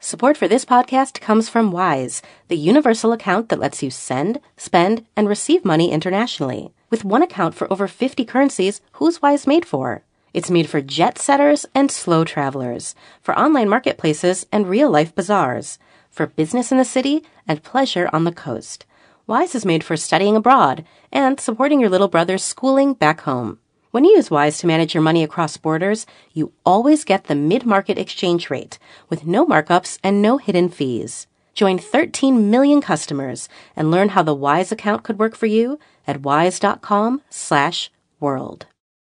Support for this podcast comes from Wise, the universal account that lets you send, spend, and receive money internationally. With one account for over 50 currencies, who's Wise made for? It's made for jet setters and slow travelers, for online marketplaces and real-life bazaars, for business in the city and pleasure on the coast. Wise is made for studying abroad and supporting your little brother's schooling back home. When you use Wise to manage your money across borders, you always get the mid-market exchange rate with no markups and no hidden fees. Join 13 million customers and learn how the Wise account could work for you at wise.com/world.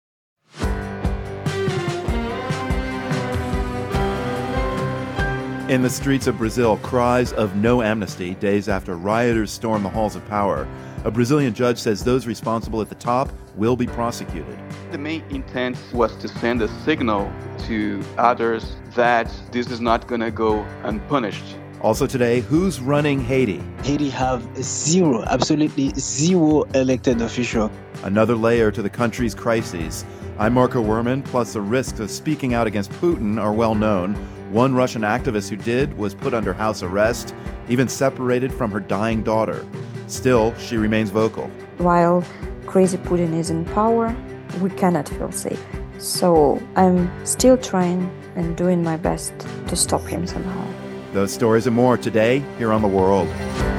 In the streets of Brazil, cries of no amnesty days after rioters storm the halls of power. A Brazilian judge says those responsible at the top will be prosecuted. The main intent was to send a signal to others that this is not going to go unpunished. Also today, who's running Haiti? Haiti have absolutely zero elected official. Another layer to the country's crises. I'm Marco Werman, plus the risks of speaking out against Putin are well known. One Russian activist who did was put under house arrest, even separated from her dying daughter. Still, she remains vocal. While crazy Putin is in power, we cannot feel safe. So I'm still trying and doing my best to stop him somehow. Those stories and more today here on The World.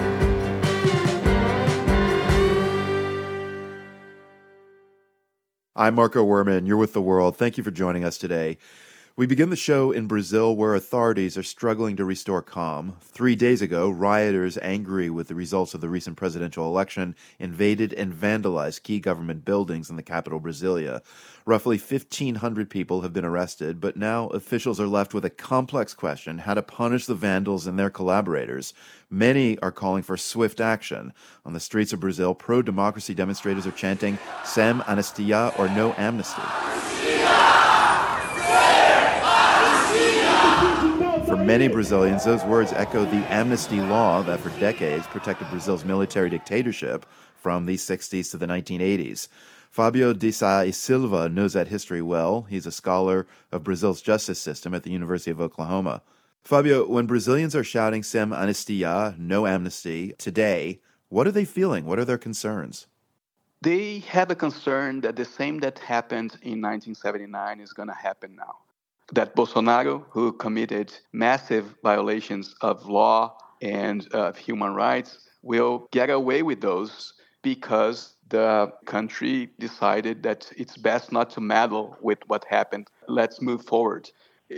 I'm Marco Werman. You're with The World. Thank you for joining us today. We begin the show in Brazil, where authorities are struggling to restore calm. 3 days ago, rioters, angry with the results of the recent presidential election, invaded and vandalized key government buildings in the capital, Brasilia. Roughly 1,500 people have been arrested, but now officials are left with a complex question: how to punish the vandals and their collaborators. Many are calling for swift action. On the streets of Brazil, pro-democracy demonstrators are chanting, "Sem anistia" or "No amnesty." For many Brazilians, those words echo the amnesty law that for decades protected Brazil's military dictatorship from the 60s to the 1980s. Fabio de Sá e Silva knows that history well. He's a scholar of Brazil's justice system at the University of Oklahoma. Fabio, when Brazilians are shouting "Sem anistia," no amnesty, today, what are they feeling? What are their concerns? They have a concern that the same that happened in 1979 is going to happen now. That Bolsonaro, who committed massive violations of law and of human rights, will get away with those because the country decided that it's best not to meddle with what happened. Let's move forward.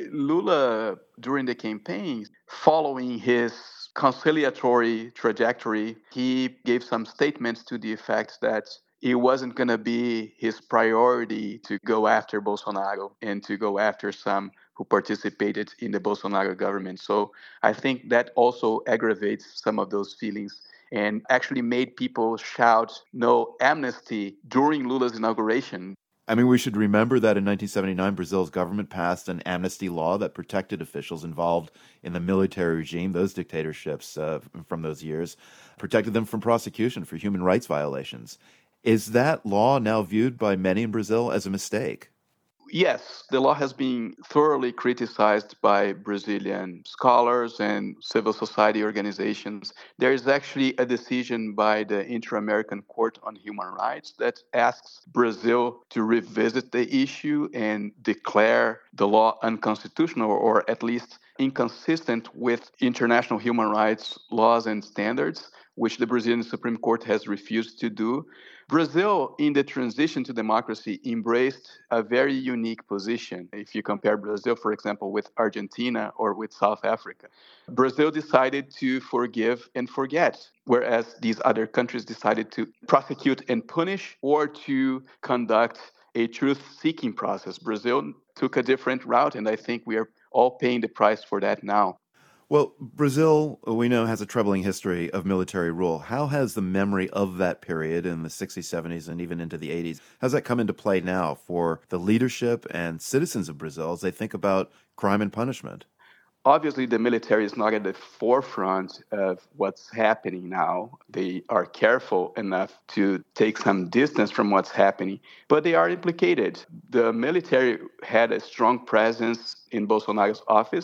Lula, during the campaign, following his conciliatory trajectory, he gave some statements to the effect that it wasn't going to be his priority to go after Bolsonaro and to go after some who participated in the Bolsonaro government. So I think that also aggravates some of those feelings and actually made people shout "no amnesty" during Lula's inauguration. I mean, we should remember that in 1979, Brazil's government passed an amnesty law that protected officials involved in the military regime, those dictatorships from those years, protected them from prosecution for human rights violations. Is that law now viewed by many in Brazil as a mistake? Yes, the law has been thoroughly criticized by Brazilian scholars and civil society organizations. There is actually a decision by the Inter-American Court on Human Rights that asks Brazil to revisit the issue and declare the law unconstitutional, or at least inconsistent with international human rights laws and standards, which the Brazilian Supreme Court has refused to do. Brazil, in the transition to democracy, embraced a very unique position. If you compare Brazil, for example, with Argentina or with South Africa, Brazil decided to forgive and forget, whereas these other countries decided to prosecute and punish or to conduct a truth-seeking process. Brazil took a different route, and I think we are all paying the price for that now. Well, Brazil, we know, has a troubling history of military rule. How has the memory of that period in the 60s, 70s, and even into the 80s, how's that come into play now for the leadership and citizens of Brazil as they think about crime and punishment? Obviously, the military is not at the forefront of what's happening now. They are careful enough to take some distance from what's happening, but they are implicated. The military had a strong presence in Bolsonaro's office.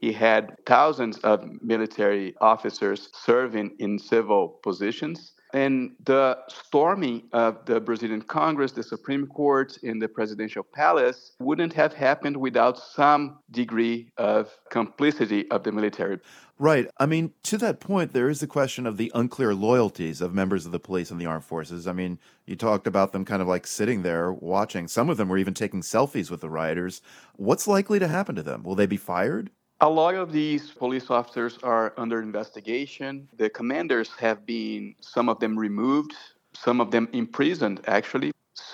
He had thousands of military officers serving in civil positions. And the storming of the Brazilian Congress, the Supreme Court, and the presidential palace wouldn't have happened without some degree of complicity of the military. Right. I mean, to that point, there is the question of the unclear loyalties of members of the police and the armed forces. I mean, you talked about them kind of like sitting there watching. Some of them were even taking selfies with the rioters. What's likely to happen to them? Will they be fired? A lot of these police officers are under investigation. The commanders have been, some of them removed, some of them imprisoned, actually.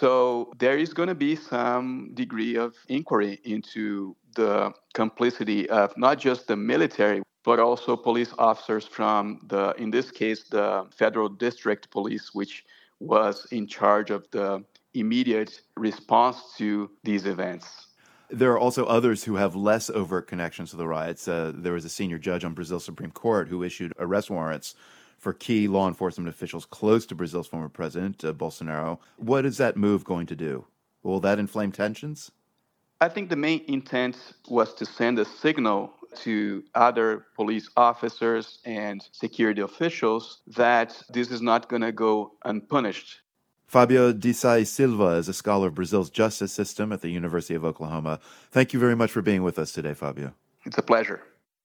So there is going to be some degree of inquiry into the complicity of not just the military, but also police officers from in this case, the Federal District Police, which was in charge of the immediate response to these events. There are also others who have less overt connections to the riots. There was a senior judge on Brazil's Supreme Court who issued arrest warrants for key law enforcement officials close to Brazil's former president, Bolsonaro. What is that move going to do? Will that inflame tensions? I think the main intent was to send a signal to other police officers and security officials that this is not going to go unpunished. Fabio Desai Silva is a scholar of Brazil's justice system at the University of Oklahoma. Thank you very much for being with us today, Fabio. It's a pleasure.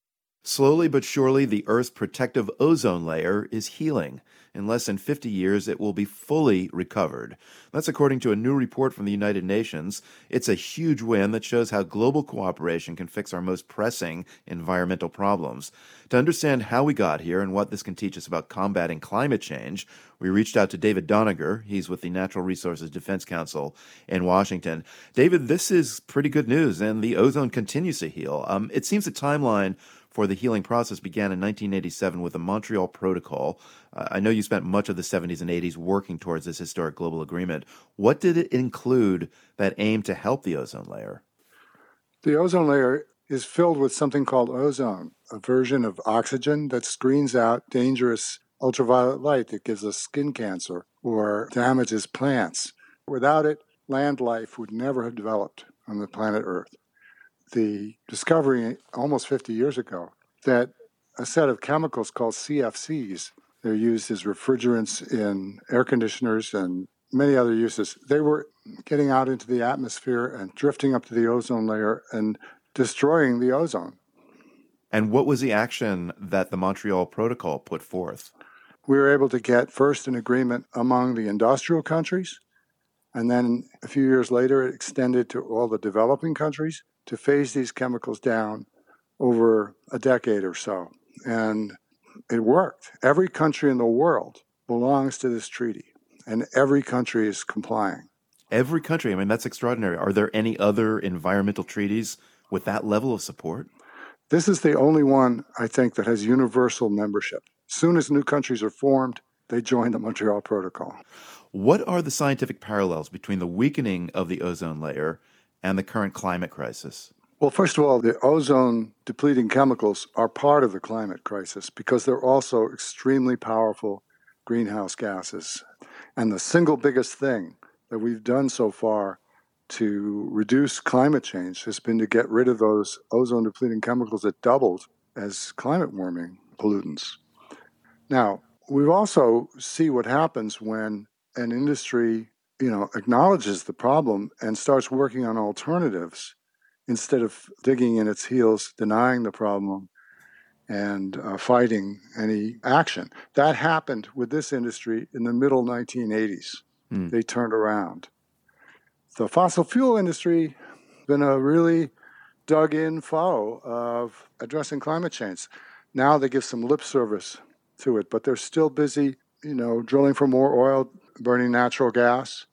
Slowly but surely, the Earth's protective ozone layer is healing. In less than 50 years, it will be fully recovered. That's according to a new report from the United Nations. It's a huge win that shows how global cooperation can fix our most pressing environmental problems. To understand how we got here and what this can teach us about combating climate change, we reached out to David Doniger. He's with the Natural Resources Defense Council in Washington. David, this is pretty good news, and the ozone continues to heal. It seems the timeline for the healing process began in 1987 with the Montreal Protocol. I know you spent much of the 70s and 80s working towards this historic global agreement. What did it include that aimed to help the ozone layer? The ozone layer is filled with something called ozone, a version of oxygen that screens out dangerous ultraviolet light that gives us skin cancer or damages plants. Without it, land life would never have developed on the planet Earth. The discovery almost 50 years ago that a set of chemicals called CFCs, they're used as refrigerants in air conditioners and many other uses, they were getting out into the atmosphere and drifting up to the ozone layer and destroying the ozone. And what was the action that the Montreal Protocol put forth? We were able to get first an agreement among the industrial countries, and then a few years later it extended to all the developing countries to phase these chemicals down over a decade or so. And it worked. Every country in the world belongs to this treaty, and every country is complying. Every country? I mean, that's extraordinary. Are there any other environmental treaties with that level of support? This is the only one, I think, that has universal membership. As soon as new countries are formed, they join the Montreal Protocol. What are the scientific parallels between the weakening of the ozone layer and the current climate crisis? Well, first of all, the ozone-depleting chemicals are part of the climate crisis because they're also extremely powerful greenhouse gases. And the single biggest thing that we've done so far to reduce climate change has been to get rid of those ozone-depleting chemicals that doubled as climate warming pollutants. Now, we also see what happens when an industry acknowledges the problem and starts working on alternatives instead of digging in its heels, denying the problem, and fighting any action. That happened with this industry in the middle 1980s. They turned around. The fossil fuel industry has been a really dug-in foe of addressing climate change. Now they give some lip service to it, but they're still busy, drilling for more oil, burning natural gas.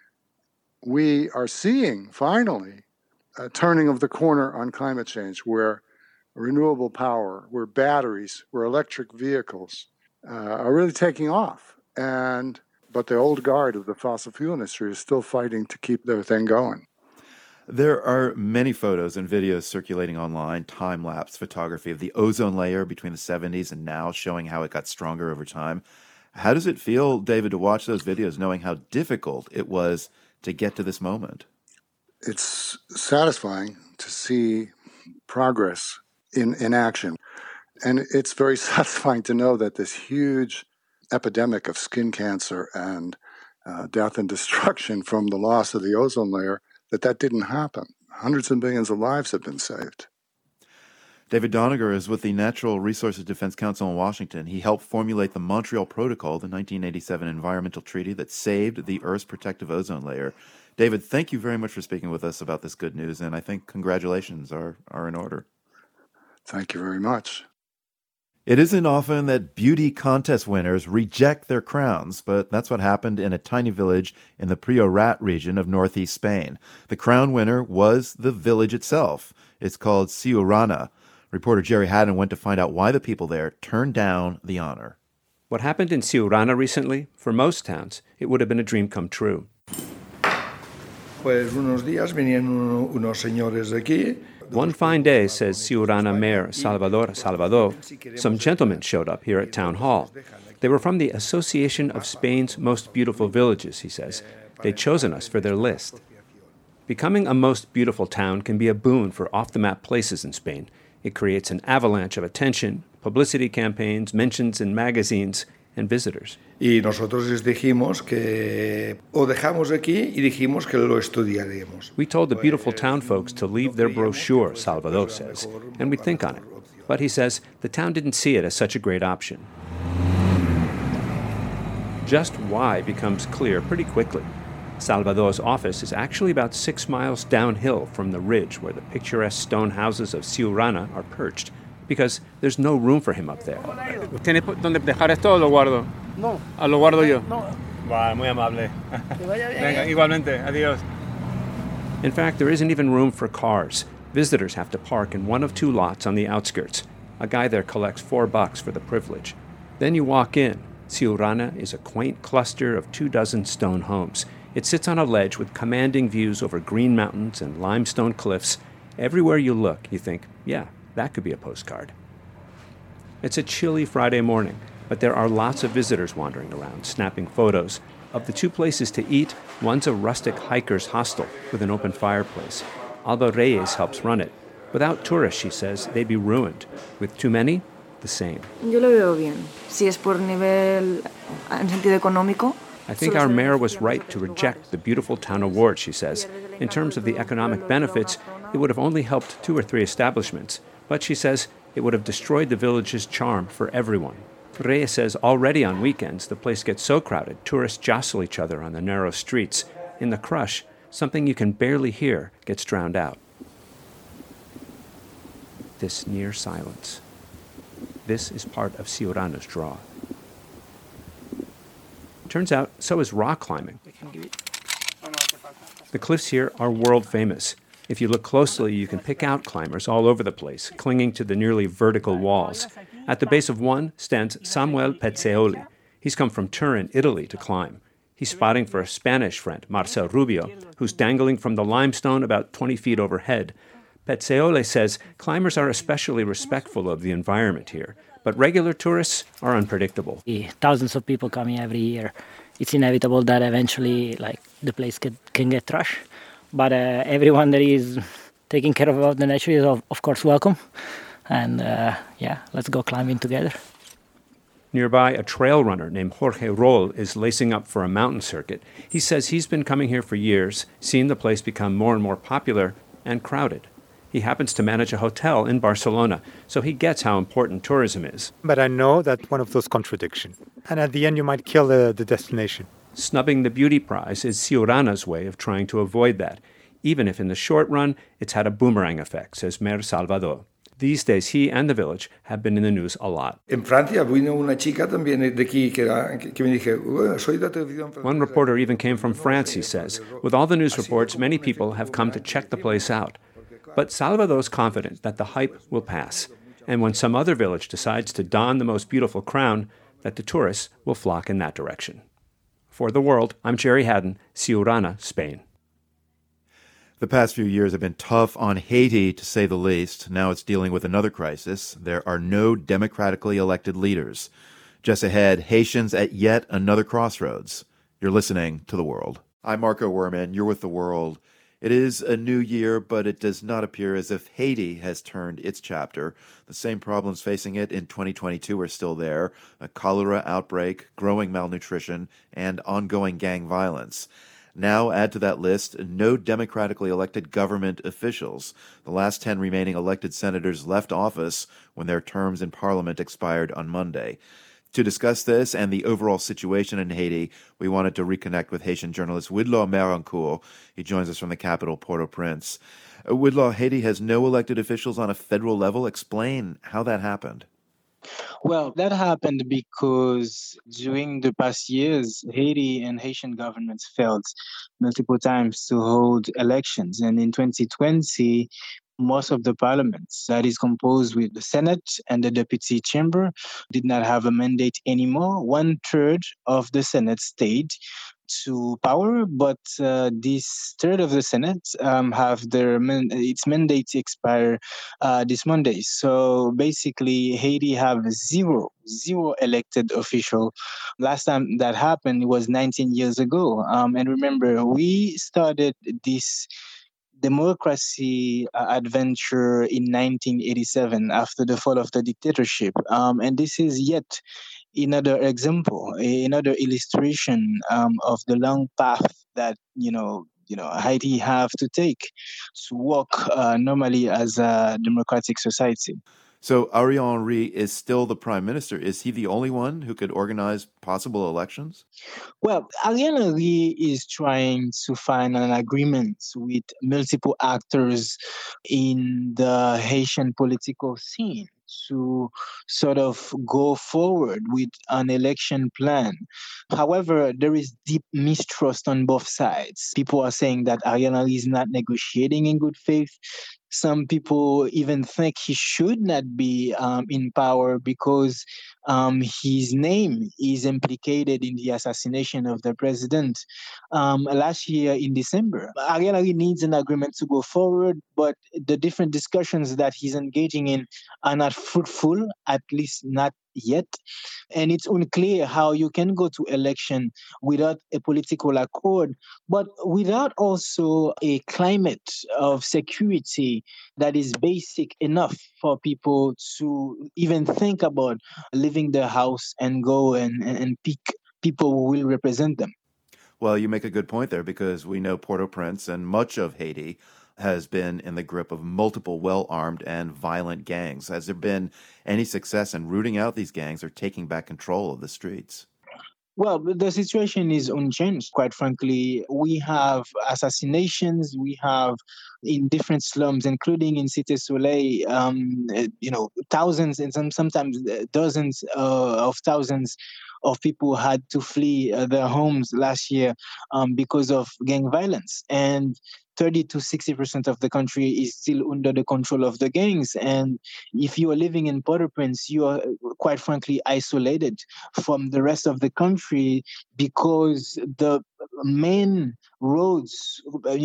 We are seeing, finally, a turning of the corner on climate change where renewable power, where batteries, where electric vehicles are really taking off. But the old guard of the fossil fuel industry is still fighting to keep their thing going. There are many photos and videos circulating online, time-lapse photography of the ozone layer between the 70s and now, showing how it got stronger over time. How does it feel, David, to watch those videos knowing how difficult it was to get to this moment? It's satisfying to see progress in action. And it's very satisfying to know that this huge epidemic of skin cancer and death and destruction from the loss of the ozone layer, that didn't happen. Hundreds of millions of lives have been saved. David Doniger is with the Natural Resources Defense Council in Washington. He helped formulate the Montreal Protocol, the 1987 environmental treaty that saved the Earth's protective ozone layer. David, thank you very much for speaking with us about this good news, and I think congratulations are in order. Thank you very much. It isn't often that beauty contest winners reject their crowns, but that's what happened in a tiny village in the Priorat region of northeast Spain. The crown winner was the village itself. It's called Siurana. Reporter Jerry Haddon went to find out why the people there turned down the honor. What happened in Siurana recently, for most towns, it would have been a dream come true. One fine day, says Siurana Mayor Salvador Salvador, some gentlemen showed up here at Town Hall. They were from the Association of Spain's Most Beautiful Villages, he says. They'd chosen us for their list. Becoming a most beautiful town can be a boon for off-the-map places in Spain. It creates an avalanche of attention, publicity campaigns, mentions in magazines, and visitors. Y nosotros les dijimos que o dejamos aquí y dijimos que lo estudiaremos. We told the beautiful town folks to leave their brochure, Salvador says, and we'd think on it. But he says the town didn't see it as such a great option. Just why becomes clear pretty quickly. Salvador's office is actually about 6 miles downhill from the ridge where the picturesque stone houses of Siurana are perched, because there's no room for him up there. ¿Tiene donde dejar esto o lo guardo? No. Lo guardo yo. No. Vale, muy amable. Venga, igualmente. Adiós. In fact, there isn't even room for cars. Visitors have to park in one of 2 lots on the outskirts. A guy there collects $4 for the privilege. Then you walk in. Siurana is a quaint cluster of 24 stone homes. It sits on a ledge with commanding views over green mountains and limestone cliffs. Everywhere you look, you think, yeah, that could be a postcard. It's a chilly Friday morning, but there are lots of visitors wandering around, snapping photos. Of the 2 places to eat, one's a rustic hiker's hostel with an open fireplace. Alba Reyes helps run it. Without tourists, she says, they'd be ruined. With too many, the same. Yo lo veo bien. Si es por nivel en sentido económico. I think our mayor was right to reject the Beautiful Town Award, she says. In terms of the economic benefits, it would have only helped 2 or 3 establishments. But she says it would have destroyed the village's charm for everyone. Reyes says already on weekends, the place gets so crowded, tourists jostle each other on the narrow streets. In the crush, something you can barely hear gets drowned out. This near silence. This is part of Siurana's draw. Turns out, so is rock climbing. The cliffs here are world famous. If you look closely, you can pick out climbers all over the place, clinging to the nearly vertical walls. At the base of one stands Samuel Pezzaioli. He's come from Turin, Italy, to climb. He's spotting for a Spanish friend, Marcel Rubio, who's dangling from the limestone about 20 feet overhead. Pezzaioli says climbers are especially respectful of the environment here, but regular tourists are unpredictable. Thousands of people coming every year. It's inevitable that eventually, the place can get trashed. But everyone that is taking care of the nature is, of course, welcome. And let's go climbing together. Nearby, a trail runner named Jorge Roll is lacing up for a mountain circuit. He says he's been coming here for years, seen the place become more and more popular and crowded. He happens to manage a hotel in Barcelona, so he gets how important tourism is. But I know that's one of those contradictions. And at the end, you might kill the destination. Snubbing the beauty prize is Siurana's way of trying to avoid that, even if in the short run it's had a boomerang effect, says Mayor Salvador. These days, he and the village have been in the news a lot. En Francia vino una chica también de aquí que me dije, soy de televisión. One reporter even came from France, he says. With all the news reports, many people have come to check the place out. But Salvador's confident that the hype will pass, and when some other village decides to don the most beautiful crown, that the tourists will flock in that direction. For The World, I'm Jerry Haddon, Siurana, Spain. The past few years have been tough on Haiti, to say the least. Now it's dealing with another crisis. There are no democratically elected leaders. Just ahead, Haitians at yet another crossroads. You're listening to The World. I'm Marco Werman. You're with The World. It is a new year, but it does not appear as if Haiti has turned its chapter. The same problems facing it in 2022 are still there: a cholera outbreak, growing malnutrition, and ongoing gang violence. Now add to that list no democratically elected government officials. The last 10 remaining elected senators left office when their terms in parliament expired on Monday. To discuss this and the overall situation in Haiti, we wanted to reconnect with Haitian journalist Widlaw Merancourt. He joins us from the capital, Port-au-Prince. Widlaw, Haiti has no elected officials on a federal level. Explain how that happened. Well, that happened because during the past years, Haiti and Haitian governments failed multiple times to hold elections. And in 2020, most of the parliaments that is composed with the Senate and the Deputy Chamber did not have a mandate anymore. 1/3 of the Senate stayed to power, but this third of the Senate have its mandate expire this Monday. So basically, Haiti have zero elected official. Last time that happened was 19 years ago. And remember, we started this democracy adventure in 1987 after the fall of the dictatorship. And this is yet another example, another illustration of the long path that Haiti have to take to work normally as a democratic society. So Ariel Henry is still the prime minister. Is he the only one who could organize possible elections? Well, Ariel Henry is trying to find an agreement with multiple actors in the Haitian political scene to sort of go forward with an election plan. However, there is deep mistrust on both sides. People are saying that Ariel Henry is not negotiating in good faith. Some people even think he should not be in power because his name is implicated in the assassination of the president last year in December. Ariel Henry needs an agreement to go forward, but the different discussions that he's engaging in are not fruitful, at least not yet. And it's unclear how you can go to election without a political accord, but without also a climate of security that is basic enough for people to even think about leaving their house and go and pick people who will represent them. Well, you make a good point there, because we know Port-au-Prince and much of Haiti has been in the grip of multiple well-armed and violent gangs. Has there been any success in rooting out these gangs or taking back control of the streets? Well, the situation is unchanged, quite frankly. We have assassinations, we have in different slums, including in Cité Soleil, thousands and sometimes dozens of thousands of people had to flee their homes last year because of gang violence. And 30 to 60% of the country is still under the control of the gangs. And if you are living in Port-au-Prince, you are quite frankly isolated from the rest of the country because the main roads,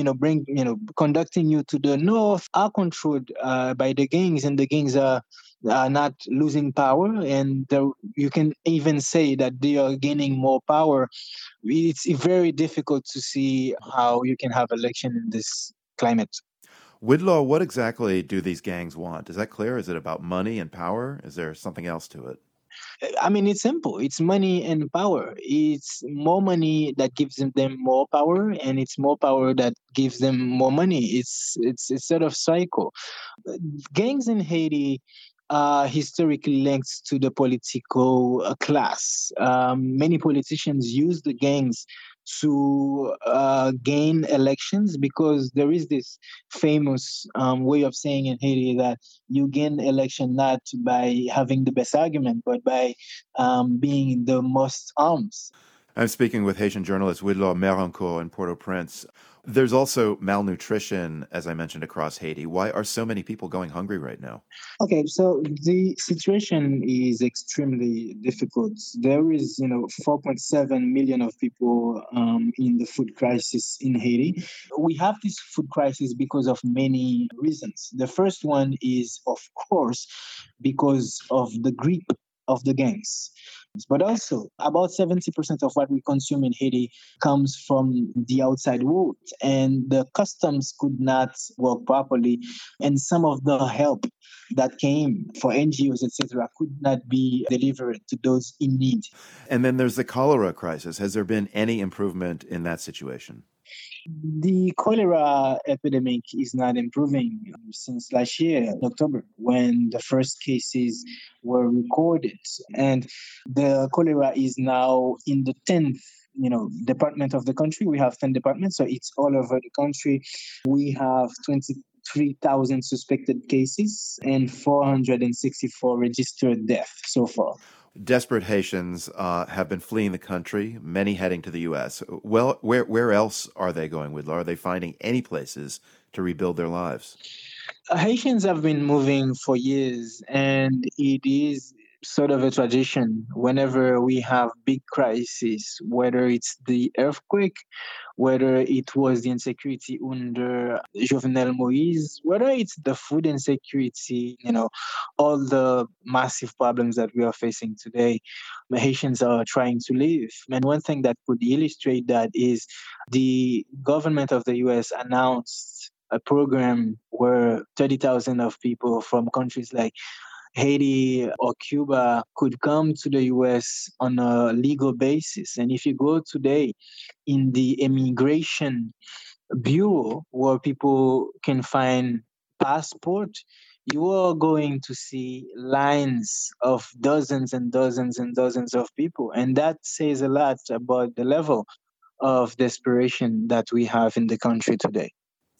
conducting you to the north are controlled by the gangs, and the gangs are not losing power. And you can even say that they are gaining more power. It's very difficult to see how you can have election in this climate. Widlaw, what exactly do these gangs want? Is that clear? Is it about money and power? Is there something else to it? I mean, it's simple. It's money and power. It's more money that gives them more power, and it's more power that gives them more money. It's sort of cycle. Gangs in Haiti are historically linked to the political class. Many politicians use the gangs to gain elections because there is this famous way of saying in Haiti that you gain election not by having the best argument, but by being the most arms. I'm speaking with Haitian journalist Widlaw Merancourt in Port-au-Prince. There's also malnutrition, as I mentioned, across Haiti. Why are so many people going hungry right now? Okay, so the situation is extremely difficult. There is, 4.7 million of people in the food crisis in Haiti. We have this food crisis because of many reasons. The first one is, of course, because of the grip of the gangs. But also, about 70% of what we consume in Haiti comes from the outside world, and the customs could not work properly, and some of the help that came for NGOs, etc., could not be delivered to those in need. And then there's the cholera crisis. Has there been any improvement in that situation? The cholera epidemic is not improving since last year, in October, when the first cases were recorded. And the cholera is now in the 10th department of the country. We have 10 departments, so it's all over the country. We have 23,000 suspected cases and 464 registered deaths so far. Desperate Haitians have been fleeing the country, many heading to the U.S. Well, where else are they going, Widlar? Are they finding any places to rebuild their lives? Haitians have been moving for years, and it is sort of a tradition whenever we have big crises, whether it's the earthquake, whether it was the insecurity under Jovenel Moïse, whether it's the food insecurity, all the massive problems that we are facing today, Haitians are trying to live. And one thing that could illustrate that is the government of the U.S. announced a program where 30,000 of people from countries like Haiti or Cuba could come to the U.S. on a legal basis. And if you go today in the Immigration Bureau, where people can find passport, you are going to see lines of dozens and dozens and dozens of people. And that says a lot about the level of desperation that we have in the country today.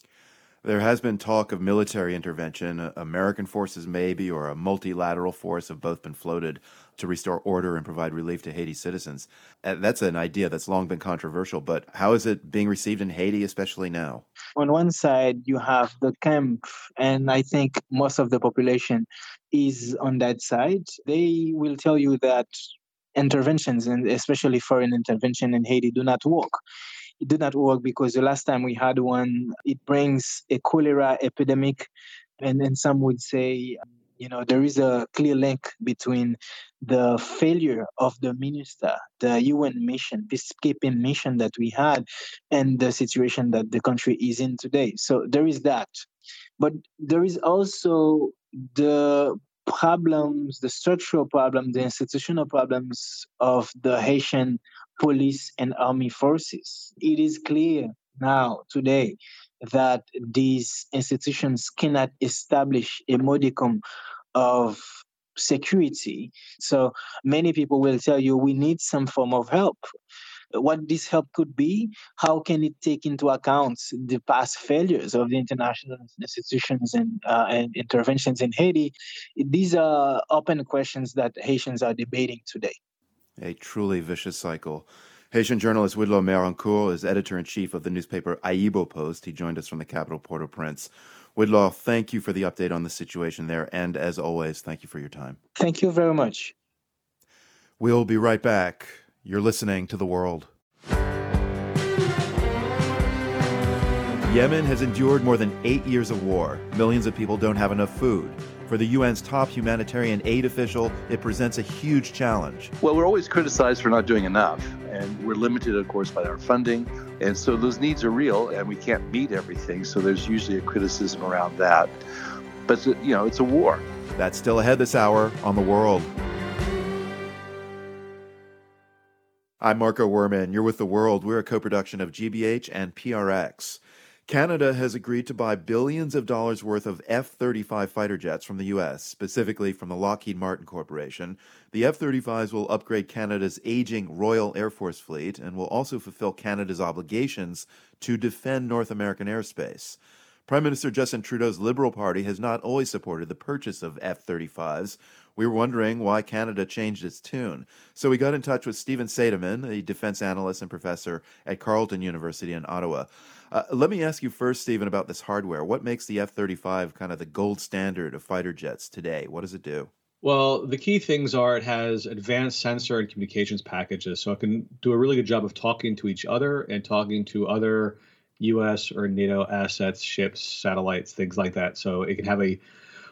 There has been talk of military intervention. American forces maybe, or a multilateral force have both been floated to restore order and provide relief to Haiti citizens. That's an idea that's long been controversial, but how is it being received in Haiti, especially now? On one side, you have the camp, and I think most of the population is on that side. They will tell you that interventions, and especially foreign intervention in Haiti, do not work. It did not work because the last time we had one, it brings a cholera epidemic. And some would say, there is a clear link between the failure of the MINUSTAH, the UN mission, peacekeeping mission that we had, and the situation that the country is in today. So there is that. But there is also the problems, the structural problems, the institutional problems of the Haitian police and army forces. It is clear now, today, that these institutions cannot establish a modicum of security. So many people will tell you we need some form of help. What this help could be, how can it take into account the past failures of the international institutions and interventions in Haiti? These are open questions that Haitians are debating today. A truly vicious cycle. Haitian journalist Widlar Mérancourt is editor-in-chief of the newspaper Aibo Post. He joined us from the capital, Port-au-Prince. Widlar, thank you for the update on the situation there, and as always, thank you for your time. Thank you very much. We'll be right back. You're listening to The World. Yemen has endured more than 8 years of war. Millions of people don't have enough food. For the UN's top humanitarian aid official, it presents a huge challenge. Well, we're always criticized for not doing enough, and we're limited, of course, by our funding. And so those needs are real, and we can't meet everything. So there's usually a criticism around that. But, it's a war. That's still ahead this hour on The World. I'm Marco Werman. You're with The World. We're a co-production of GBH and PRX. Canada has agreed to buy billions of dollars worth of F-35 fighter jets from the U.S., specifically from the Lockheed Martin Corporation. The F-35s will upgrade Canada's aging Royal Air Force fleet and will also fulfill Canada's obligations to defend North American airspace. Prime Minister Justin Trudeau's Liberal Party has not always supported the purchase of F-35s. We were wondering why Canada changed its tune. So we got in touch with Stephen Seideman, a defense analyst and professor at Carleton University in Ottawa. Let me ask you first, Stephen, about this hardware. What makes the F-35 kind of the gold standard of fighter jets today? What does it do? Well, the key things are it has advanced sensor and communications packages, so it can do a really good job of talking to each other and talking to other U.S. or NATO assets, ships, satellites, things like that. So it can have a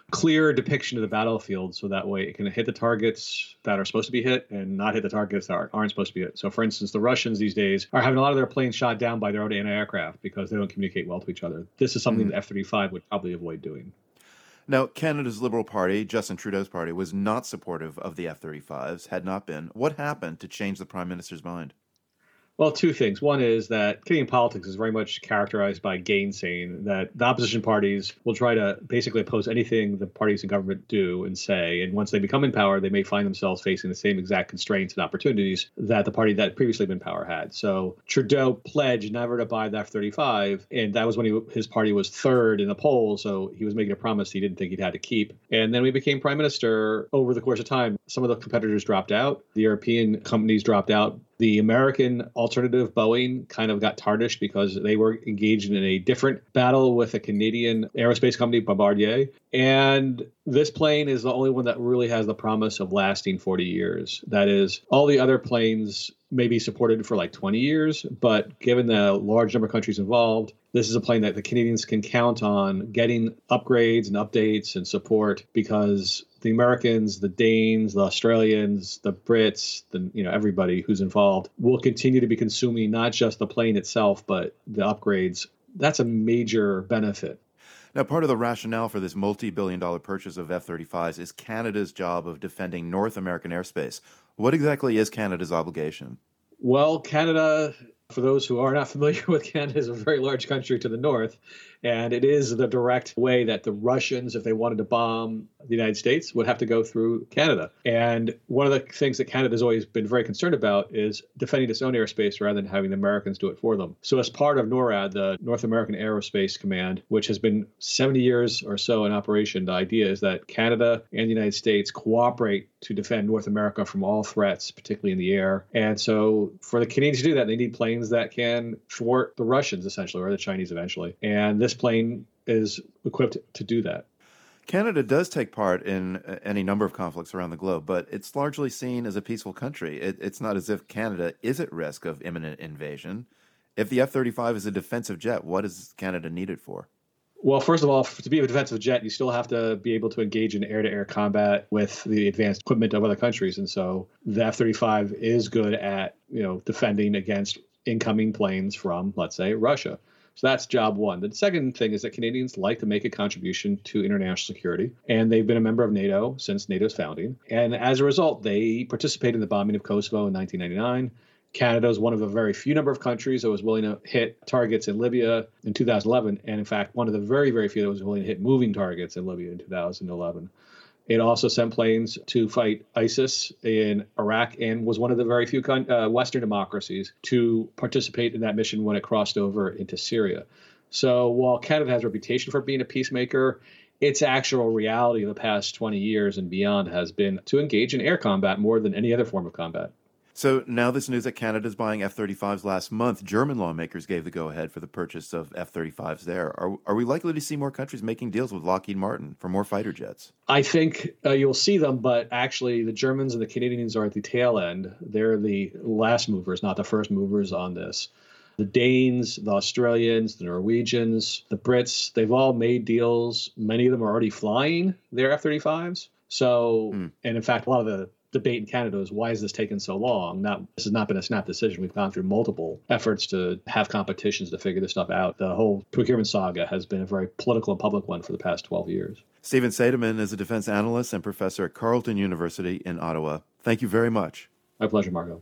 clear depiction of the battlefield so that way it can hit the targets that are supposed to be hit and not hit the targets that aren't supposed to be hit. So, for instance, the Russians these days are having a lot of their planes shot down by their own anti-aircraft because they don't communicate well to each other. This is something the F-35 would probably avoid doing. Now, Canada's Liberal Party, Justin Trudeau's party, was not supportive of the F-35s, had not been. What happened to change the Prime Minister's mind? Well, two things. One is that Canadian politics is very much characterized by gainsaying, that the opposition parties will try to basically oppose anything the parties in government do and say. And once they become in power, they may find themselves facing the same exact constraints and opportunities that the party that previously been in power had. So Trudeau pledged never to buy the F-35, and that was when his party was third in the polls. So he was making a promise he didn't think he'd had to keep. And then we became prime minister. Over the course of time, some of the competitors dropped out. The European companies dropped out. The American alternative, Boeing, kind of got tarnished because they were engaged in a different battle with a Canadian aerospace company, Bombardier. And this plane is the only one that really has the promise of lasting 40 years. That is, all the other planes may be supported for like 20 years, but given the large number of countries involved, this is a plane that the Canadians can count on getting upgrades and updates and support because the Americans, the Danes, the Australians, the Brits, everybody who's involved will continue to be consuming not just the plane itself, but the upgrades. That's a major benefit. Now, part of the rationale for this multi-billion-dollar purchase of F-35s is Canada's job of defending North American airspace. What exactly is Canada's obligation? Well, Canada, for those who are not familiar with Canada, is a very large country to the north. And it is the direct way that the Russians, if they wanted to bomb the United States, would have to go through Canada. And one of the things that Canada has always been very concerned about is defending its own airspace rather than having the Americans do it for them. So as part of NORAD, the North American Aerospace Command, which has been 70 years or so in operation, the idea is that Canada and the United States cooperate to defend North America from all threats, particularly in the air. And so for the Canadians to do that, they need planes that can thwart the Russians, essentially, or the Chinese eventually. And this plane is equipped to do that. Canada does take part in any number of conflicts around the globe, but it's largely seen as a peaceful country. It's not as if Canada is at risk of imminent invasion. If the F-35 is a defensive jet, what is Canada needed for? Well, first of all, to be a defensive jet, you still have to be able to engage in air-to-air combat with the advanced equipment of other countries. And so the F-35 is good at, defending against incoming planes from, let's say, Russia. So that's job one. The second thing is that Canadians like to make a contribution to international security, and they've been a member of NATO since NATO's founding. And as a result, they participated in the bombing of Kosovo in 1999. Canada is one of the very few number of countries that was willing to hit targets in Libya in 2011, and in fact, one of the very, very few that was willing to hit moving targets in Libya in 2011. It also sent planes to fight ISIS in Iraq and was one of the very few Western democracies to participate in that mission when it crossed over into Syria. So while Canada has a reputation for being a peacemaker, its actual reality of the past 20 years and beyond has been to engage in air combat more than any other form of combat. So now this news that Canada's buying F-35s last month, German lawmakers gave the go-ahead for the purchase of F-35s there. Are we likely to see more countries making deals with Lockheed Martin for more fighter jets? I think you'll see them, but actually the Germans and the Canadians are at the tail end. They're the last movers, not the first movers on this. The Danes, the Australians, the Norwegians, the Brits, they've all made deals. Many of them are already flying their F-35s. So, and in fact, a lot of the debate in Canada is why is this taking so long? This has not been a snap decision. We've gone through multiple efforts to have competitions to figure this stuff out. The whole procurement saga has been a very political and public one for the past 12 years. Steven Seidemann is a defense analyst and professor at Carleton University in Ottawa. Thank you very much. My pleasure, Margo.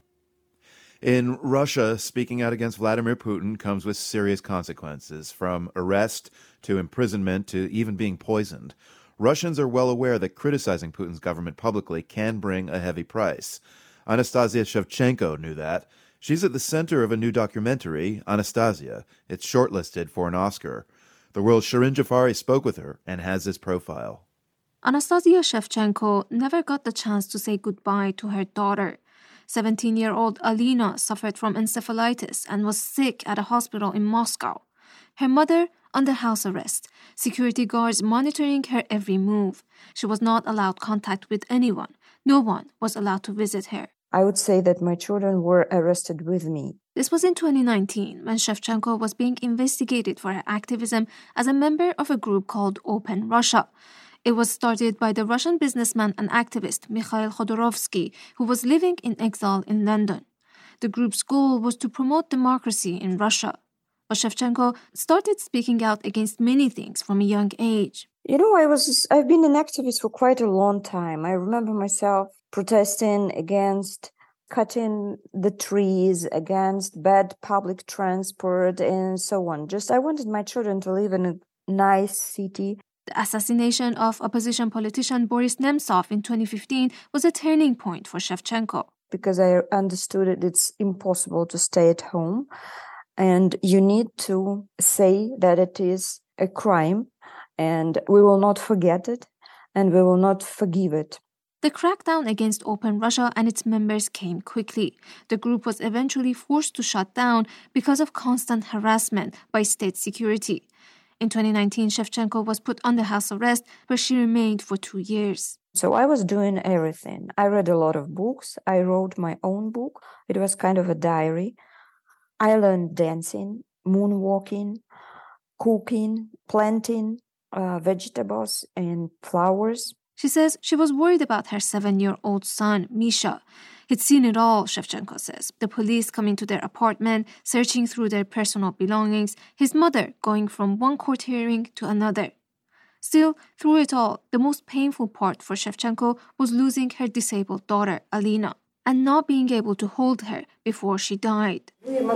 In Russia, speaking out against Vladimir Putin comes with serious consequences, from arrest to imprisonment to even being poisoned. Russians are well aware that criticizing Putin's government publicly can bring a heavy price. Anastasia Shevchenko knew that. She's at the center of a new documentary, Anastasia. It's shortlisted for an Oscar. The world's Shirin Jafari spoke with her and has this profile. Anastasia Shevchenko never got the chance to say goodbye to her daughter. 17-year-old Alina suffered from encephalitis and was sick at a hospital in Moscow. Her mother under house arrest, security guards monitoring her every move. She was not allowed contact with anyone. No one was allowed to visit her. I would say that my children were arrested with me. This was in 2019 when Shevchenko was being investigated for her activism as a member of a group called Open Russia. It was started by the Russian businessman and activist Mikhail Khodorkovsky, who was living in exile in London. The group's goal was to promote democracy in Russia. But Shevchenko started speaking out against many things from a young age. You know, I've been an activist for quite a long time. I remember myself protesting against cutting the trees, against bad public transport, and so on. I wanted my children to live in a nice city. The assassination of opposition politician Boris Nemtsov in 2015 was a turning point for Shevchenko. Because I understood it's impossible to stay at home, and you need to say that it is a crime, and we will not forget it, and we will not forgive it. The crackdown against Open Russia and its members came quickly. The group was eventually forced to shut down because of constant harassment by state security. In 2019, Shevchenko was put under house arrest, where she remained for 2 years. So I was doing everything. I read a lot of books. I wrote my own book. It was kind of a diary. I learned dancing, moonwalking, cooking, planting vegetables and flowers. She says she was worried about her 7-year-old son, Misha. He'd seen it all, Shevchenko says. The police coming to their apartment, searching through their personal belongings, his mother going from one court hearing to another. Still, through it all, the most painful part for Shevchenko was losing her disabled daughter, Alina, and not being able to hold her before she died.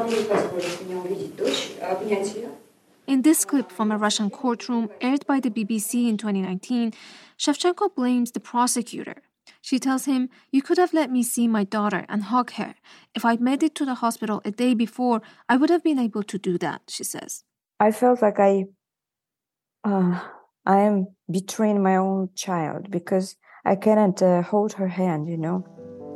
In this clip from a Russian courtroom aired by the BBC in 2019, Shevchenko blames the prosecutor. She tells him, "You could have let me see my daughter and hug her. If I'd made it to the hospital a day before, I would have been able to do that," she says. I felt like I am betraying my own child because I cannot hold her hand, you know.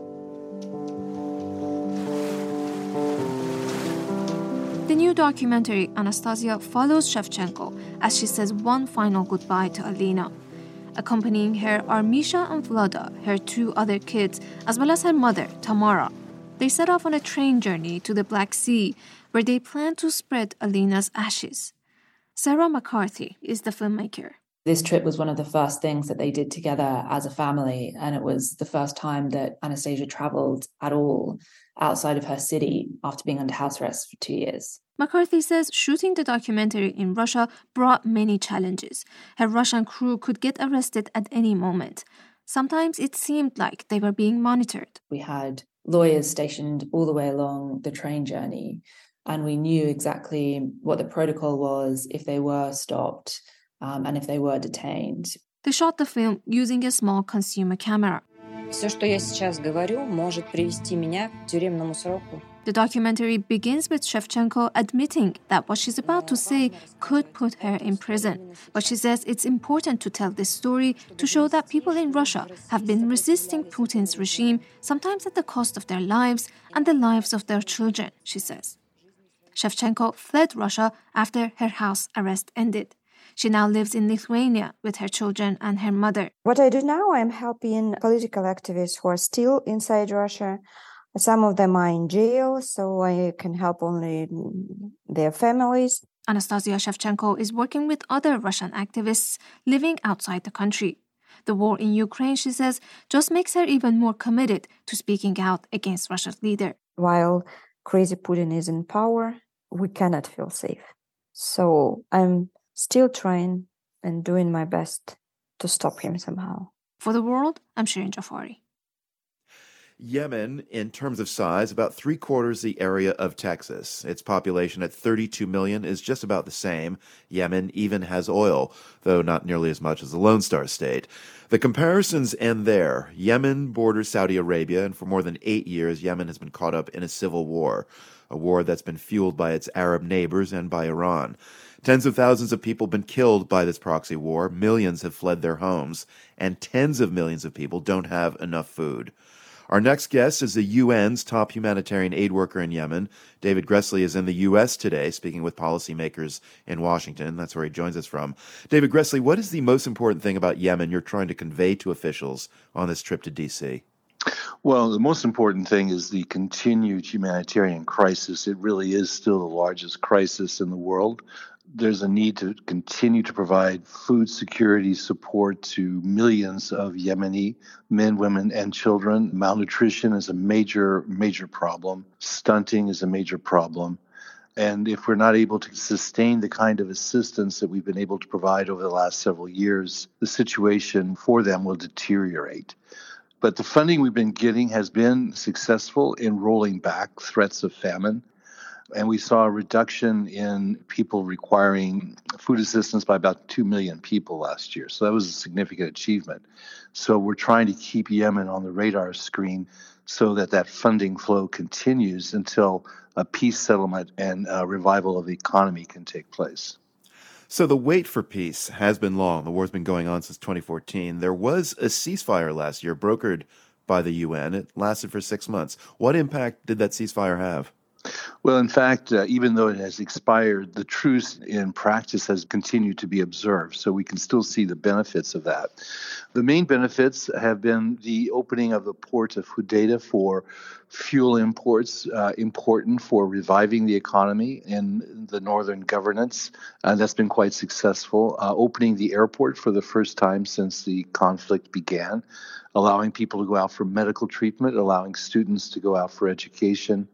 The new documentary, Anastasia, follows Shevchenko as she says one final goodbye to Alina. Accompanying her are Misha and Vlada, her 2 other kids, as well as her mother, Tamara. They set off on a train journey to the Black Sea, where they plan to spread Alina's ashes. Sarah McCarthy is the filmmaker. This trip was one of the first things that they did together as a family, and it was the first time that Anastasia traveled at all outside of her city after being under house arrest for 2 years. McCarthy says shooting the documentary in Russia brought many challenges. Her Russian crew could get arrested at any moment. Sometimes it seemed like they were being monitored. We had lawyers stationed all the way along the train journey, and we knew exactly what the protocol was if they were stopped and if they were detained. They shot the film using a small consumer camera. Все, что я сейчас говорю, может привести меня к тюремному сроку. The documentary begins with Shevchenko admitting that what she's about to say could put her in prison. But she says it's important to tell this story to show that people in Russia have been resisting Putin's regime, sometimes at the cost of their lives and the lives of their children, she says. Shevchenko fled Russia after her house arrest ended. She now lives in Lithuania with her children and her mother. What I do now, I'm helping political activists who are still inside Russia. Some of them are in jail, so I can help only their families. Anastasia Shevchenko is working with other Russian activists living outside the country. The war in Ukraine, she says, just makes her even more committed to speaking out against Russia's leader. While crazy Putin is in power, we cannot feel safe. So I'm still trying and doing my best to stop him somehow. For the World, I'm Shirin Jafari. Yemen, in terms of size, about 3/4 the area of Texas. Its population at 32 million is just about the same. Yemen even has oil, though not nearly as much as the Lone Star State. The comparisons end there. Yemen borders Saudi Arabia, and for more than 8 years, Yemen has been caught up in a civil war, a war that's been fueled by its Arab neighbors and by Iran. Tens of thousands of people have been killed by this proxy war, millions have fled their homes, and tens of millions of people don't have enough food. Our next guest is the UN's top humanitarian aid worker in Yemen. David Gressley is in the U.S. today, speaking with policymakers in Washington. That's where he joins us from. David Gressley, what is the most important thing about Yemen you're trying to convey to officials on this trip to D.C.? Well, the most important thing is the continued humanitarian crisis. It really is still the largest crisis in the world. there's a need to continue to provide food security support to millions of Yemeni men, women, and children. Malnutrition is a major, major problem. Stunting is a major problem. And if we're not able to sustain the kind of assistance that we've been able to provide over the last several years, the situation for them will deteriorate. But the funding we've been getting has been successful in rolling back threats of famine. And we saw a reduction in people requiring food assistance by about 2 million people last year. So that was a significant achievement. So we're trying to keep Yemen on the radar screen so that that funding flow continues until a peace settlement and a revival of the economy can take place. So the wait for peace has been long. The war's been going on since 2014. There was a ceasefire last year brokered by the UN. It lasted for 6 months. What impact did that ceasefire have? Well, in fact, even though it has expired, the truce in practice has continued to be observed, so we can still see the benefits of that. The main benefits have been the opening of the port of Hodeidah for fuel imports, important for reviving the economy in the northern governance. That's been quite successful. Opening the airport for the first time since the conflict began, allowing people to go out for medical treatment, allowing students to go out for education.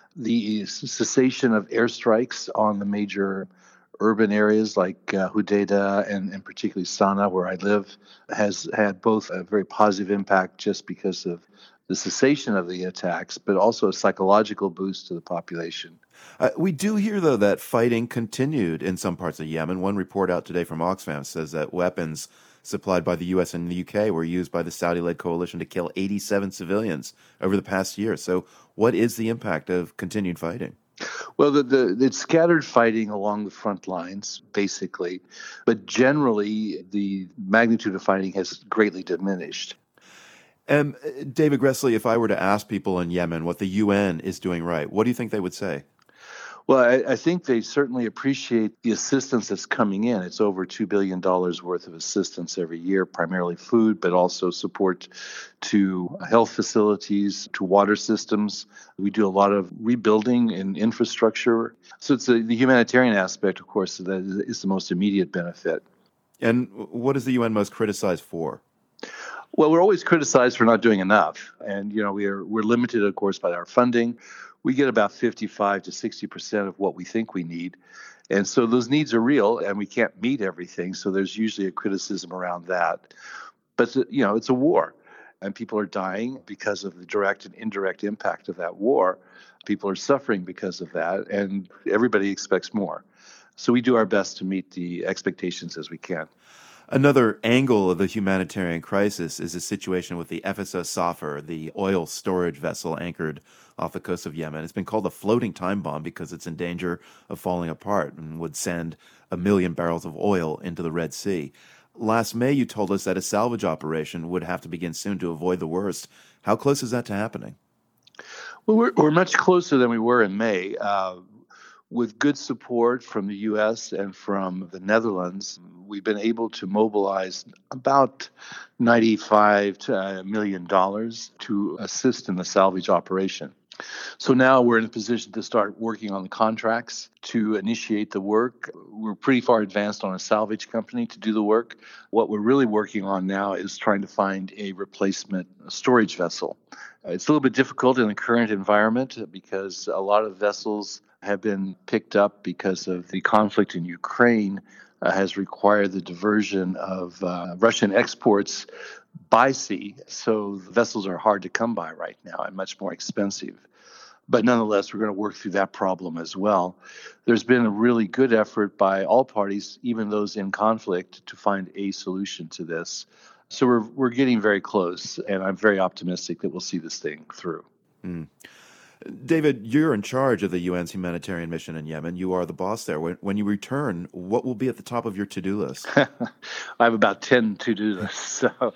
The cessation of airstrikes on the major urban areas like Hodeidah and particularly Sana'a, where I live, has had both a very positive impact just because of the cessation of the attacks, but also a psychological boost to the population. We do hear, though, that fighting continued in some parts of Yemen. One report out today from Oxfam says that weapons supplied by the U.S. and the UK were used by the Saudi-led coalition to kill 87 civilians over the past year. So what is the impact of continued fighting? Well, it's scattered fighting along the front lines, basically. But generally, the magnitude of fighting has greatly diminished. David Gressley, if I were to ask people in Yemen what the UN is doing right, what do you think they would say? Well, I think they certainly appreciate the assistance that's coming in. It's over $2 billion worth of assistance every year, primarily food, but also support to health facilities, to water systems. We do a lot of rebuilding in infrastructure. So it's the humanitarian aspect, of course, that is the most immediate benefit. And what is the UN most criticized for? Well, we're always criticized for not doing enough. And, we're limited, of course, by our funding. We get about 55 to 60% of what we think we need. And so those needs are real, and we can't meet everything. So there's usually a criticism around that. But, it's a war, and people are dying because of the direct and indirect impact of that war. People are suffering because of that, and everybody expects more. So we do our best to meet the expectations as we can. Another angle of the humanitarian crisis is the situation with the FSO Safar, the oil storage vessel anchored off the coast of Yemen. It's been called a floating time bomb because it's in danger of falling apart and would send 1 million barrels of oil into the Red Sea. Last May, you told us that a salvage operation would have to begin soon to avoid the worst. How close is that to happening? Well, we're much closer than we were in May. With good support from the U.S. and from the Netherlands, we've been able to mobilize about $95 million to assist in the salvage operation. So now we're in a position to start working on the contracts to initiate the work. We're pretty far advanced on a salvage company to do the work. What we're really working on now is trying to find a replacement storage vessel. It's a little bit difficult in the current environment because a lot of vessels have been picked up because of the conflict in Ukraine has required the diversion of Russian exports by sea. So the vessels are hard to come by right now and much more expensive. But nonetheless, we're going to work through that problem as well. There's been a really good effort by all parties, even those in conflict, to find a solution to this. So we're getting very close, and I'm very optimistic that we'll see this thing through. David, you're in charge of the UN's humanitarian mission in Yemen. You are the boss there. When you return, what will be at the top of your to-do list? I have about 10 to-do lists. So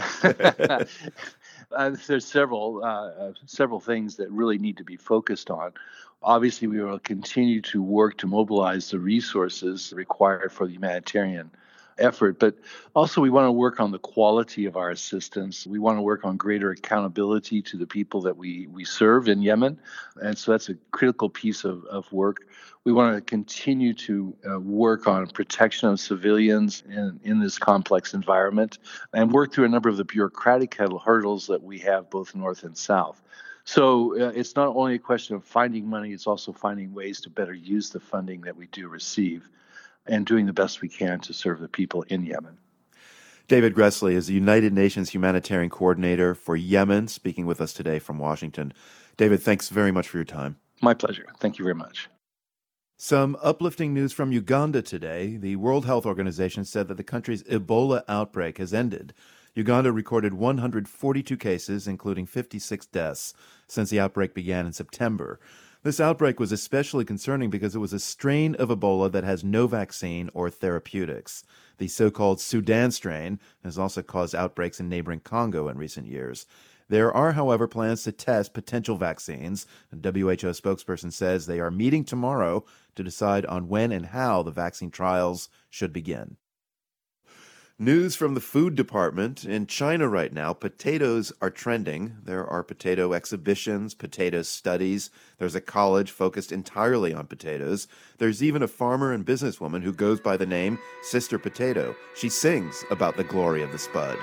there's several things that really need to be focused on. Obviously, we will continue to work to mobilize the resources required for the humanitarian effort. But also we want to work on the quality of our assistance. We want to work on greater accountability to the people that we serve in Yemen. And so that's a critical piece of work. We want to continue to work on protection of civilians in this complex environment and work through a number of the bureaucratic hurdles that we have both north and south. So it's not only a question of finding money, it's also finding ways to better use the funding that we do receive and doing the best we can to serve the people in Yemen. David Gressley is the United Nations Humanitarian Coordinator for Yemen, speaking with us today from Washington. David, thanks very much for your time. My pleasure. Thank you very much. Some uplifting news from Uganda today. The World Health Organization said that the country's Ebola outbreak has ended. Uganda recorded 142 cases, including 56 deaths, since the outbreak began in September. This outbreak was especially concerning because it was a strain of Ebola that has no vaccine or therapeutics. The so-called Sudan strain has also caused outbreaks in neighboring Congo in recent years. There are, however, plans to test potential vaccines. A WHO spokesperson says they are meeting tomorrow to decide on when and how the vaccine trials should begin. News from the food department. In China right now, potatoes are trending. There are potato exhibitions, potato studies. There's a college focused entirely on potatoes. There's even a farmer and businesswoman who goes by the name Sister Potato. She sings about the glory of the spud.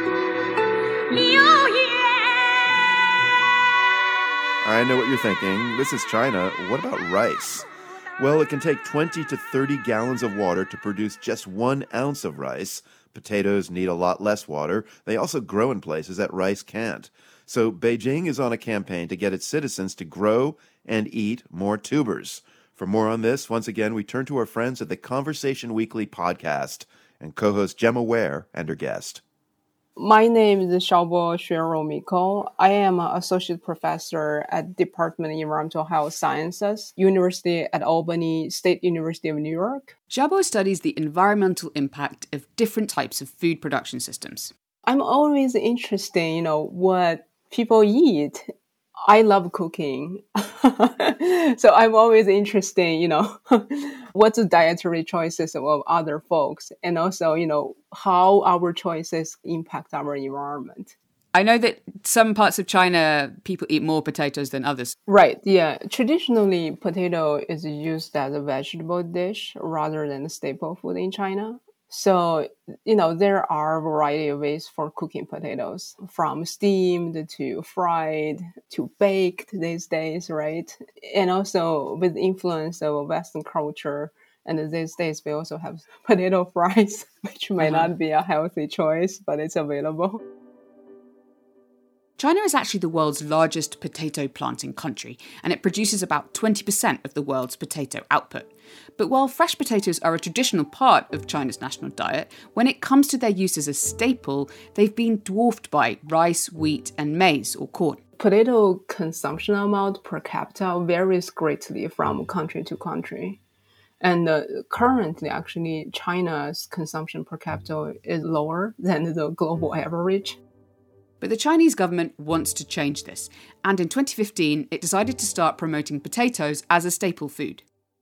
I know what you're thinking. This is China. What about rice? Well, it can take 20 to 30 gallons of water to produce just 1 ounce of rice. Potatoes need a lot less water. They also grow in places that rice can't. So Beijing is on a campaign to get its citizens to grow and eat more tubers. For more on this, once again, we turn to our friends at the Conversation Weekly podcast and co-host Gemma Ware and her guest. My name is Xiaobo Xuanrou Miko. I am an associate professor at Department of Environmental Health Sciences, University at Albany, State University of New York. Xiaobo studies the environmental impact of different types of food production systems. I'm always interested in, what people eat. I love cooking. So I'm always interested, what's the dietary choices of other folks, and also, how our choices impact our environment. I know that some parts of China, people eat more potatoes than others. Right, yeah. Traditionally, potato is used as a vegetable dish rather than a staple food in China. So, there are a variety of ways for cooking potatoes, from steamed to fried to baked these days, right? And also with the influence of Western culture, and these days we also have potato fries, which may not be a healthy choice, but it's available. China is actually the world's largest potato planting country, and it produces about 20% of the world's potato output. But while fresh potatoes are a traditional part of China's national diet, when it comes to their use as a staple, they've been dwarfed by rice, wheat, and maize or corn. Potato consumption amount per capita varies greatly from country to country. And currently, actually, China's consumption per capita is lower than the global average. But the Chinese government wants to change this, and in 2015, it decided to start promoting potatoes as a staple food.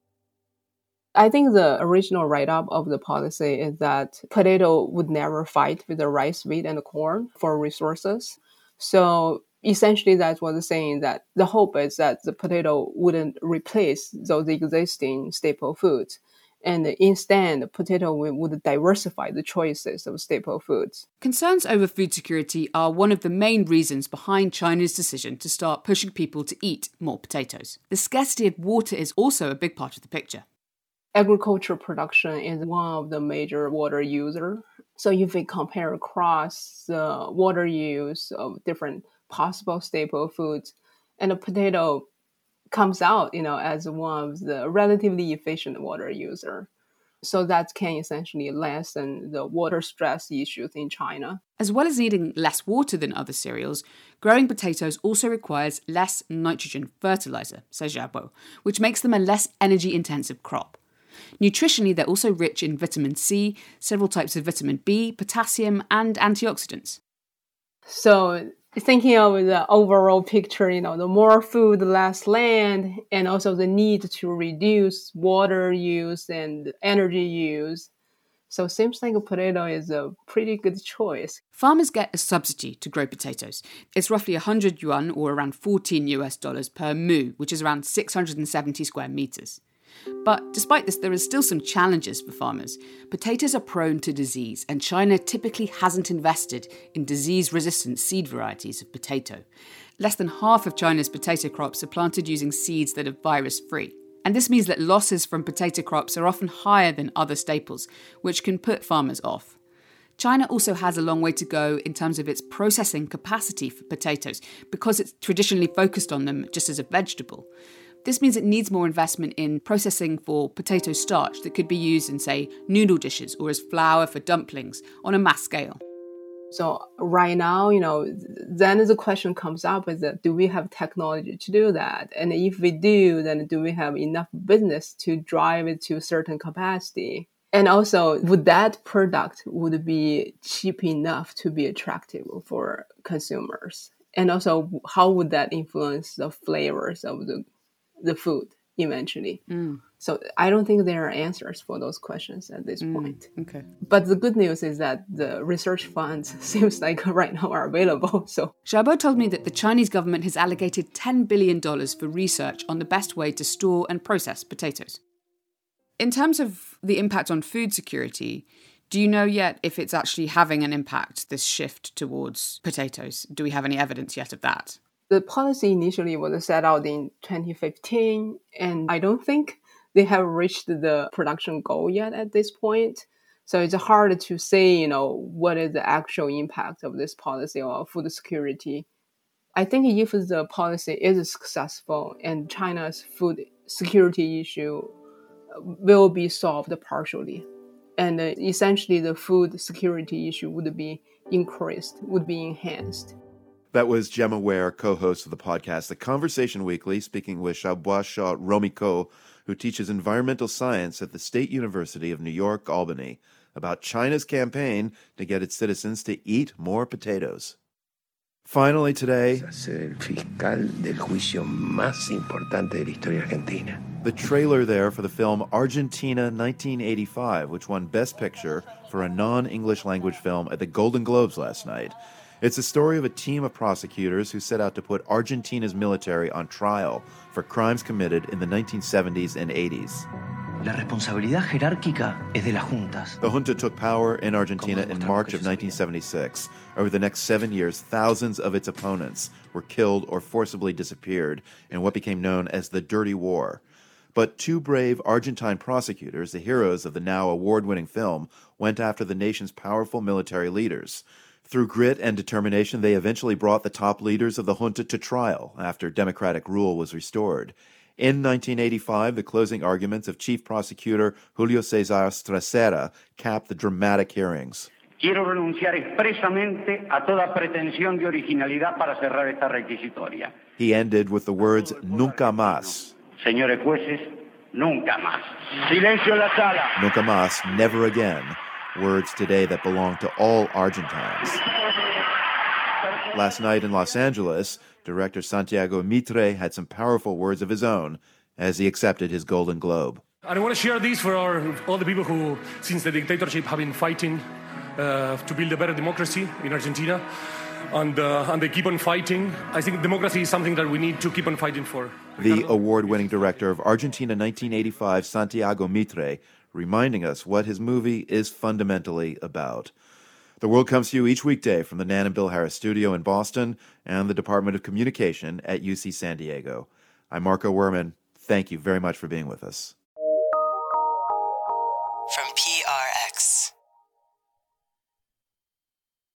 I think the original write-up of the policy is that potato would never fight with the rice, wheat, and the corn for resources. So essentially, that's what they're saying, that the hope is that the potato wouldn't replace those existing staple foods. And instead, the potato would diversify the choices of staple foods. Concerns over food security are one of the main reasons behind China's decision to start pushing people to eat more potatoes. The scarcity of water is also a big part of the picture. Agricultural production is one of the major water users. So if we compare across the water use of different possible staple foods, and the potato comes out, as one of the relatively efficient water user. So that can essentially lessen the water stress issues in China. As well as needing less water than other cereals, growing potatoes also requires less nitrogen fertilizer, says Xiaobo, which makes them a less energy-intensive crop. Nutritionally, they're also rich in vitamin C, several types of vitamin B, potassium, and antioxidants. So thinking of the overall picture, the more food, less land, and also the need to reduce water use and energy use. So it seems like a potato is a pretty good choice. Farmers get a subsidy to grow potatoes. It's roughly 100 yuan or around $14 per mu, which is around 670 square meters. But despite this, there are still some challenges for farmers. Potatoes are prone to disease, and China typically hasn't invested in disease-resistant seed varieties of potato. Less than half of China's potato crops are planted using seeds that are virus-free. And this means that losses from potato crops are often higher than other staples, which can put farmers off. China also has a long way to go in terms of its processing capacity for potatoes, because it's traditionally focused on them just as a vegetable. This means it needs more investment in processing for potato starch that could be used in, say, noodle dishes or as flour for dumplings on a mass scale. So right now, then the question comes up is that do we have technology to do that? And if we do, then do we have enough business to drive it to a certain capacity? And also, would that product would be cheap enough to be attractive for consumers? And also, how would that influence the flavors of the food eventually? So I don't think there are answers for those questions at this point. Okay. But the good news is that the research funds seems like right now are available. So Xiaobo told me that the Chinese government has allocated $10 billion for research on the best way to store and process potatoes. In terms of the impact on food security, do you know yet if it's actually having an impact, this shift towards potatoes? Do we have any evidence yet of that? The policy initially was set out in 2015, and I don't think they have reached the production goal yet at this point. So it's hard to say, what is the actual impact of this policy on food security. I think if the policy is successful and China's food security issue will be solved partially, and essentially the food security issue would be increased, would be enhanced. That was Gemma Ware, co-host of the podcast The Conversation Weekly, speaking with Xiaobo Romiko, who teaches environmental science at the State University of New York, Albany, about China's campaign to get its citizens to eat more potatoes. Finally today, the trailer there for the film Argentina 1985, which won Best Picture for a non-English language film at the Golden Globes last night. It's the story of a team of prosecutors who set out to put Argentina's military on trial for crimes committed in the 1970s and 80s. La responsabilidad jerárquica es de las juntas. The junta took power in Argentina in March of 1976. Over the next 7 years, thousands of its opponents were killed or forcibly disappeared in what became known as the Dirty War. But two brave Argentine prosecutors, the heroes of the now award-winning film, went after the nation's powerful military leaders. Through grit and determination, they eventually brought the top leaders of the junta to trial after democratic rule was restored. In 1985, the closing arguments of Chief Prosecutor Julio César Stresera capped the dramatic hearings. Quiero renunciar expresamente a toda pretensión de originalidad para cerrar esta requisitoria. He ended with the words, Nunca más. Señores jueces, nunca más. Silencio en la sala. Nunca más, never again. Words today that belong to all Argentines. Last night in Los Angeles, director Santiago Mitre had some powerful words of his own as he accepted his Golden Globe. I want to share this for all the people who, since the dictatorship, have been fighting to build a better democracy in Argentina. And they keep on fighting. I think democracy is something that we need to keep on fighting for. The award-winning director of Argentina 1985, Santiago Mitre, reminding us what his movie is fundamentally about. The World comes to you each weekday from the Nan and Bill Harris studio in Boston and the Department of Communication at UC San Diego. I'm Marco Werman. Thank you very much for being with us.